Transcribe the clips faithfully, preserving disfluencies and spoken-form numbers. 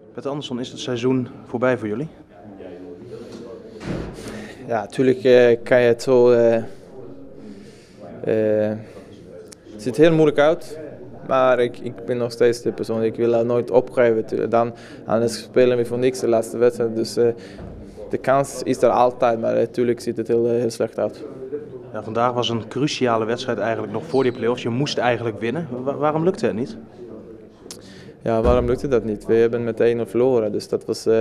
Bert Andersson, is het seizoen voorbij voor jullie? Ja, natuurlijk uh, kan je het zo... Uh, uh, het ziet heel moeilijk uit, maar ik, ik ben nog steeds de persoon. Ik wil dat nooit opgeven. Dan, anders spelen we voor niks de laatste wedstrijd. Dus uh, de kans is er altijd, maar natuurlijk ziet het heel, heel slecht uit. Ja, vandaag was een cruciale wedstrijd eigenlijk nog voor die play-offs. Je moest eigenlijk winnen. Wa- waarom lukte het niet? Ja, waarom lukte dat niet? We hebben met één nul verloren, dus dat was... Uh,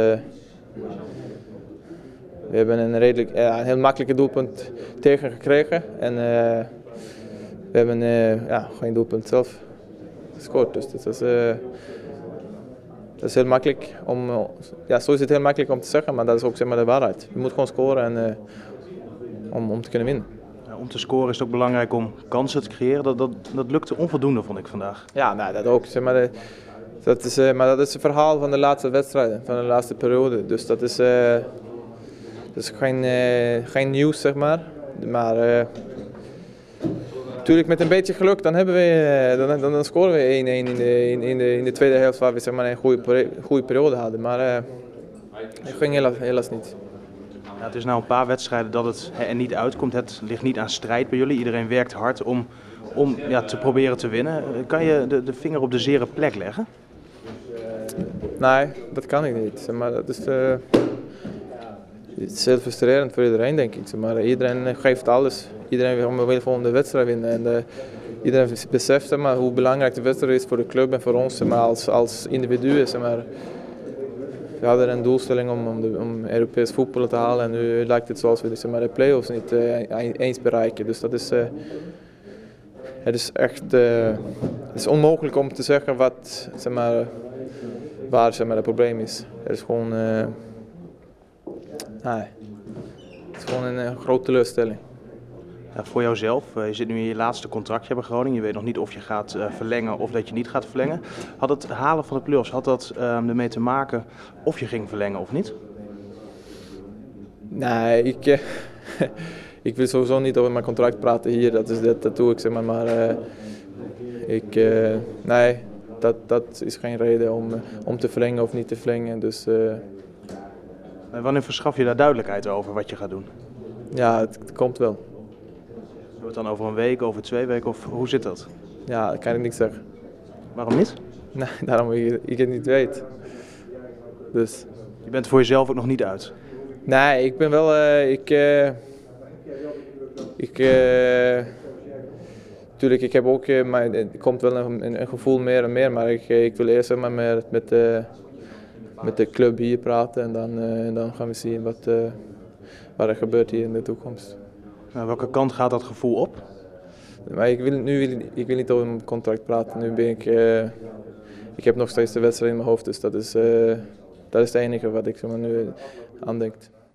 we hebben een, redelijk, uh, een heel makkelijke doelpunt tegen gekregen en uh, we hebben uh, ja, geen doelpunt zelf gescoord. Dus dat is, uh, dat is heel makkelijk om, uh, ja, zo is het heel makkelijk om te zeggen, maar dat is ook zeg maar, de waarheid. Je moet gewoon scoren en, uh, om, om te kunnen winnen. Ja, om te scoren is het ook belangrijk om kansen te creëren. Dat, dat, dat lukte onvoldoende, vond ik vandaag. Ja, nou, dat ook. Zeg maar, de, dat is, uh, maar dat is het verhaal van de laatste wedstrijden, van de laatste periode. Dus dat is, uh, dat is geen, uh, geen nieuws, zeg maar. Maar uh, natuurlijk met een beetje geluk, dan, hebben we, uh, dan, dan, dan scoren we één één in de, in, in, de, in de tweede helft, waar we zeg maar, een goede, goede periode hadden. Maar uh, dat ging helaas, helaas niet. Ja, het is nou een paar wedstrijden dat het er niet uitkomt. Het ligt niet aan strijd bij jullie. Iedereen werkt hard om, om ja, te proberen te winnen. Kan je de, de vinger op de zere plek leggen? Nee, dat kan ik niet. Maar dat is, uh, het is heel frustrerend voor iedereen, denk ik. Maar iedereen geeft alles. Iedereen wil gewoon de wedstrijd winnen. En, uh, iedereen beseft maar, hoe belangrijk de wedstrijd is voor de club en voor ons maar, als, als individuen. Maar. We hadden een doelstelling om, om, de, om Europees voetbal te halen en nu lijkt het zoals we zeg maar, de play-offs niet uh, eens bereiken. Dus dat is, uh, het is echt uh, het is onmogelijk om te zeggen wat, zeg maar, waar zeg maar, het probleem is. Het is gewoon, uh, nee, het is gewoon een, een grote teleurstelling. Ja, voor jouzelf, je zit nu in je laatste contractje bij Groningen. Je weet nog niet of je gaat uh, verlengen of dat je niet gaat verlengen. Had het halen van de play-offs, had dat uh, ermee te maken of je ging verlengen of niet? Nee, ik, uh, ik wil sowieso niet over mijn contract praten hier. Dat, is, dat, dat doe ik zeg maar. Maar uh, ik, uh, nee, dat, dat is geen reden om, om te verlengen of niet te verlengen. Dus, uh, en wanneer verschaf je daar duidelijkheid over wat je gaat doen? Ja, het, het komt wel. Wordt het dan over een week, over twee weken of hoe zit dat? Ja, dat kan ik niet zeggen. Waarom niet? Nee, daarom ik, ik het niet weet. Dus. Je bent voor jezelf ook nog niet uit? Nee, ik ben wel... Uh, ik, uh, ik, uh, tuurlijk, ik heb ook... Uh, maar er komt wel een, een, een gevoel meer en meer, maar ik, uh, ik wil eerst maar met, met, uh, met de club hier praten en dan, uh, en dan gaan we zien wat, uh, wat er gebeurt hier in de toekomst. Nou, welke kant gaat dat gevoel op? Maar ik wil, nu wil, ik wil niet over mijn contract praten. Nu ben ik, uh, ik heb nog steeds de wedstrijd in mijn hoofd, dus dat is, uh, dat is het enige wat ik zo maar nu aan denk.